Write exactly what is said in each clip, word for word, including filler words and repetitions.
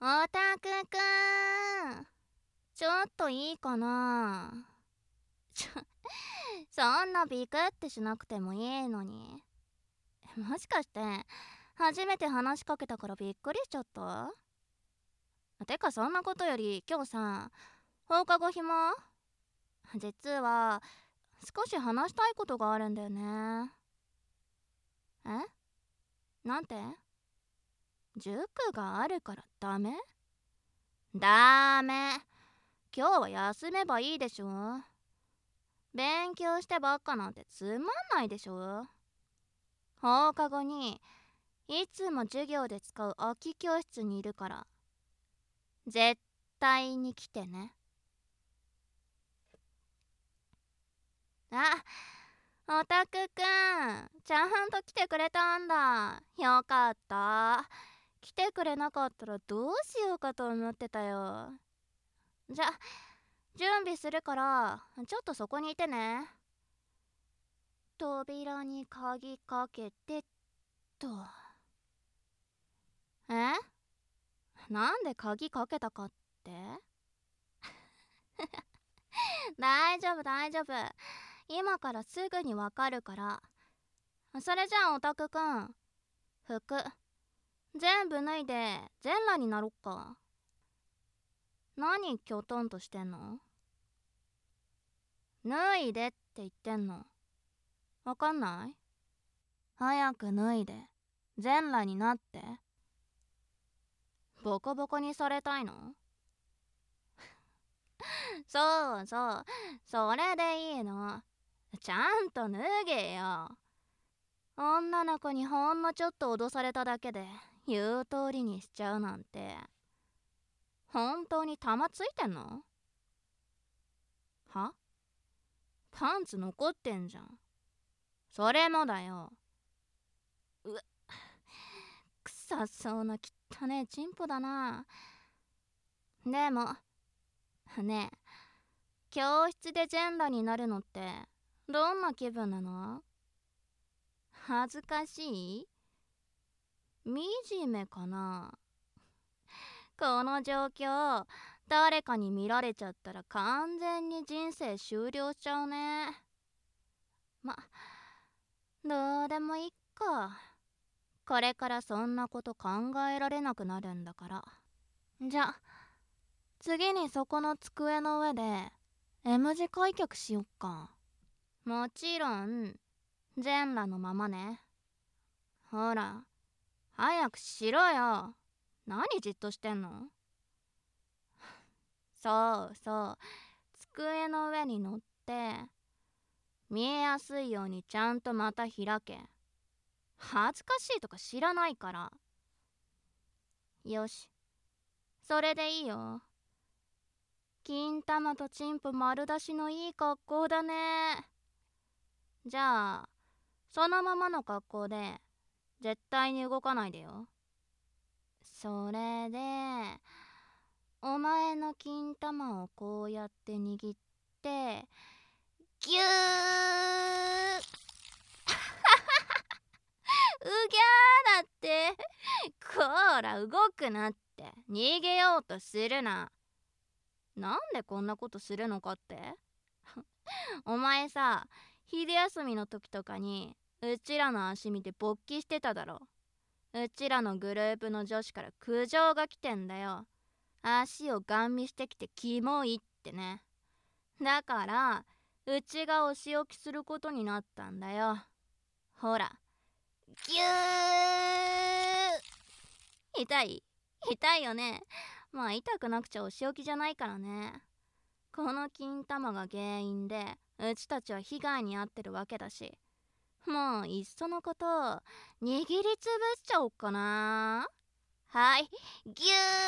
オタクくん、ちょっといいかな。ちょそんなビクってしなくてもいいのに。もしかして初めて話しかけたからびっくりしちゃった？てかそんなことより今日さ、放課後暇？実は少し話したいことがあるんだよね。え？なんて？塾があるからダメ？ダメ。今日は休めばいいでしょ。勉強してばっかなんてつまんないでしょ。放課後にいつも授業で使う空き教室にいるから絶対に来てね。あ、オタクくん、ちゃんと来てくれたんだ。よかった。来てくれなかったらどうしようかと思ってたよ。じゃ、準備するからちょっとそこにいてね。扉に鍵かけてっと。え？なんで鍵かけたかって？大丈夫大丈夫、今からすぐにわかるから。それじゃあオタクくん、服全部脱いで全裸になろっか。何きょとんとしてんの？脱いでって言ってんのわかんない？早く脱いで全裸になって。ボコボコにされたいの？そうそう、それでいいの。ちゃんと脱げよ。女の子にほんのちょっと脅されただけで言う通りにしちゃうなんて、本当に玉ついてんの？は？パンツ残ってんじゃん。それもだよ。うっ、臭そうな汚ねえチンポだな。でもねえ、教室で全裸になるのってどんな気分なの？恥ずかしい？惨めかな？この状況誰かに見られちゃったら完全に人生終了しちゃうね。ま、どうでもいっか。これからそんなこと考えられなくなるんだから。じゃ、次にそこの机の上で M 字開脚しよっか。もちろん全裸のままね。ほら早くしろよ。何じっとしてんの？そうそう、机の上に乗って見えやすいようにちゃんとまた開け。恥ずかしいとか知らないから。よし、それでいいよ。金玉とチンポ丸出しのいい格好だね。じゃあそのままの格好で絶対に動かないでよ。それでお前の金玉をこうやって握ってギューうぎゃーだって。こーら動くなって。逃げようとするな。なんでこんなことするのかって？お前さ、昼休みの時とかにうちらの足見て勃起してただろ。うちらのグループの女子から苦情が来てんだよ。足をガン見してきてキモいってね。だからうちがお仕置きすることになったんだよ。ほらギュー。痛い？痛いよね。まあ痛くなくちゃお仕置きじゃないからね。この金玉が原因でうちたちは被害に遭ってるわけだし、もういっそのこと握りつぶしちゃおっかな。はいギ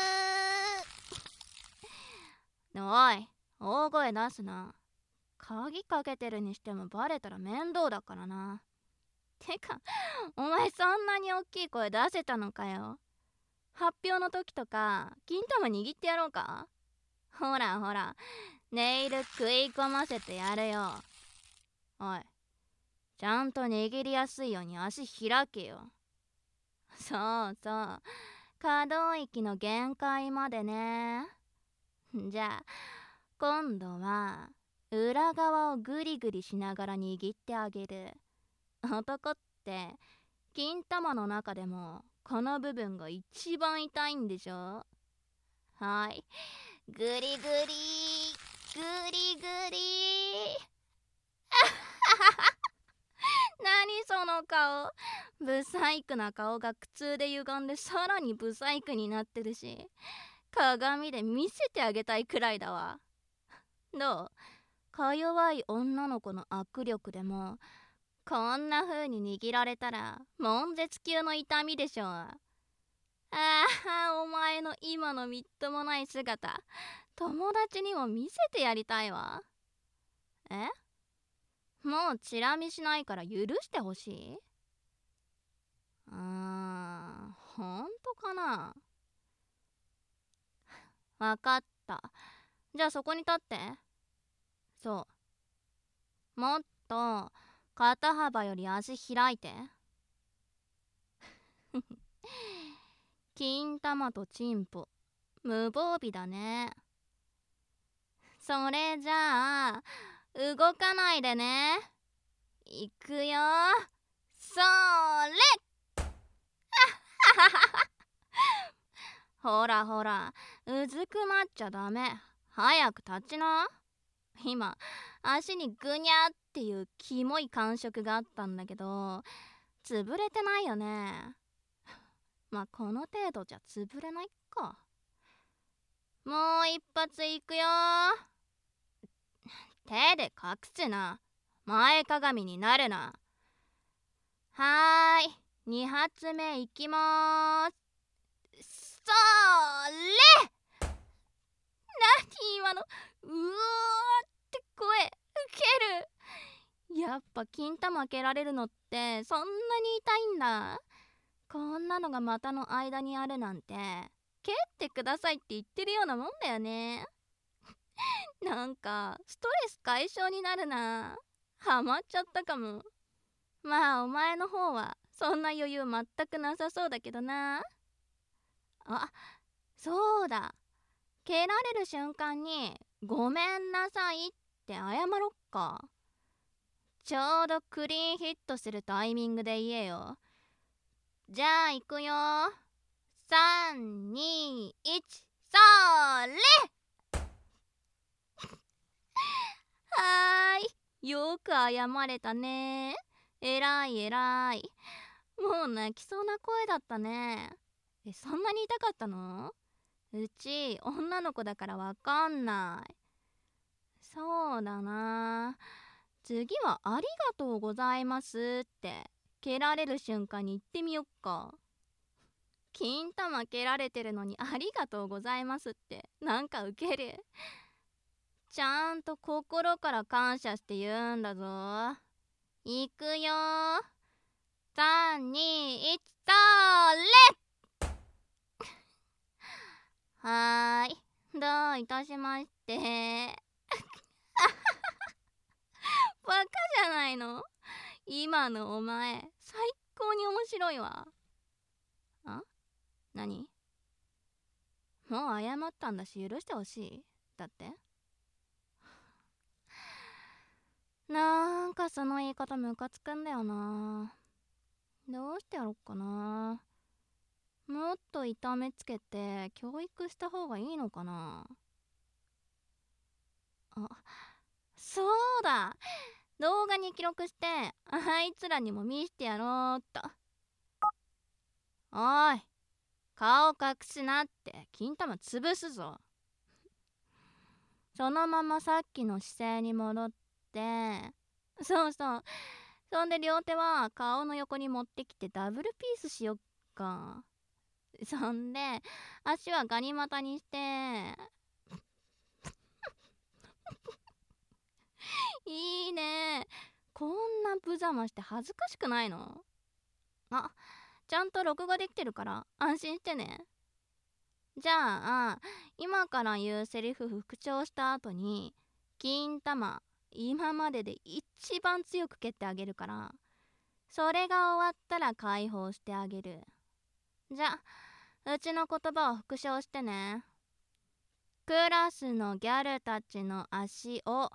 ュー。おい、大声出すな。鍵かけてるにしてもバレたら面倒だからな。てかお前そんなに大きい声出せたのかよ。発表の時とか金玉握ってやろうか。ほらほら、ネイル食い込ませてやるよ。おい、ちゃんと握りやすいように足開けよ。そうそう、 可動域の限界までね。じゃあ今度は裏側をグリグリしながら握ってあげる。男って金玉の中でもこの部分が一番痛いんでしょ。はい、グリグリグリグリ何その顔。ブサイクな顔が苦痛で歪んでさらにブサイクになってるし、鏡で見せてあげたいくらいだわ。どう？か弱い女の子の握力でもこんな風に握られたら悶絶級の痛みでしょう。ああ、お前の今のみっともない姿、友達にも見せてやりたいわ。え？もうチラ見しないから許してほしい？うーん、ほんとかな。わかった。じゃあそこに立って。そう。もっと肩幅より足開いて。金玉とチンポ、無防備だね。それじゃあ動かないでね。いくよ。それほらほら、うずくまっちゃダメ。早く立ちな。今足にぐにゃっていうキモい感触があったんだけど、潰れてないよね。まあこの程度じゃ潰れないか。もう一発いくよ。手で隠すな。前かがみになるな。はーい、二発目いきまーす。それ。何今のうおーって声ウケる。やっぱ金玉蹴られるのってそんなに痛いんだ。こんなのが股の間にあるなんて、蹴ってくださいって言ってるようなもんだよね。なんかストレス解消になるな。ハマっちゃったかも。まあお前の方はそんな余裕全くなさそうだけどな。あ、そうだ。蹴られる瞬間にごめんなさいって謝ろっか。ちょうどクリーンヒットするタイミングで言えよ。じゃあ行くよ。さん、に、いち、それ。はーい、よく謝れたね。えらいえらい。もう泣きそうな声だったね。え、そんなに痛かったの？うち女の子だからわかんない。そうだな。次はありがとうございますって蹴られる瞬間に言ってみよっか。金玉蹴られてるのにありがとうございますってなんかウケる。ちゃんと心から感謝して言うんだぞ。いくよ。さん、に、いち、それ。はーい、どういたしまして。バカじゃないの？今のお前最高に面白いわ。あ？何？もう謝ったんだし許してほしい？だって？なんかその言い方ムカつくんだよな。どうしてやろっかな。もっと痛めつけて教育した方がいいのかな。あ、そうだ。動画に記録してあいつらにも見してやろうっと。おい、顔隠すなって金玉潰すぞ。そのままさっきの姿勢に戻って、そうそう、そんで両手は顔の横に持ってきてダブルピースしよっか。そんで足はガニ股にしていいね。こんな無様して恥ずかしくないの？あ、ちゃんと録画できてるから安心してね。じゃあ今から言うセリフ復唱した後に金玉今までで一番強く蹴ってあげるから、それが終わったら解放してあげる。じゃうちの言葉を復唱してね。クラスのギャルたちの足を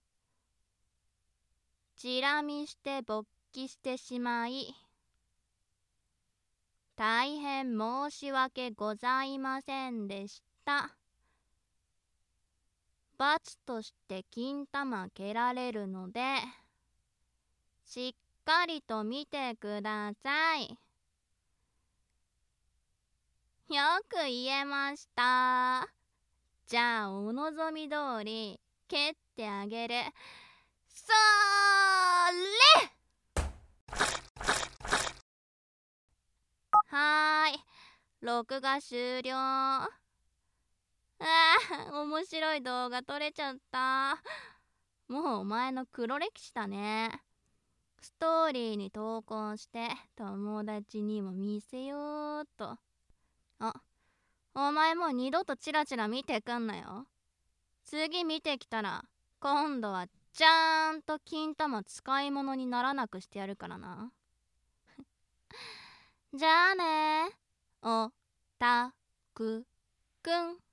チラ見して勃起してしまい、大変申し訳ございませんでした。罰として金玉蹴られるので、しっかりと見てください。よく言えました。じゃあお望み通り蹴ってあげる。そーれ！はーい、録画終了。あー、面白い動画撮れちゃった。もうお前の黒歴史だね。ストーリーに投稿して友達にも見せようっと。あ、お前もう二度とチラチラ見てくんなよ。次見てきたら今度はちゃんと金玉使い物にならなくしてやるからな。じゃあね、おたくくん。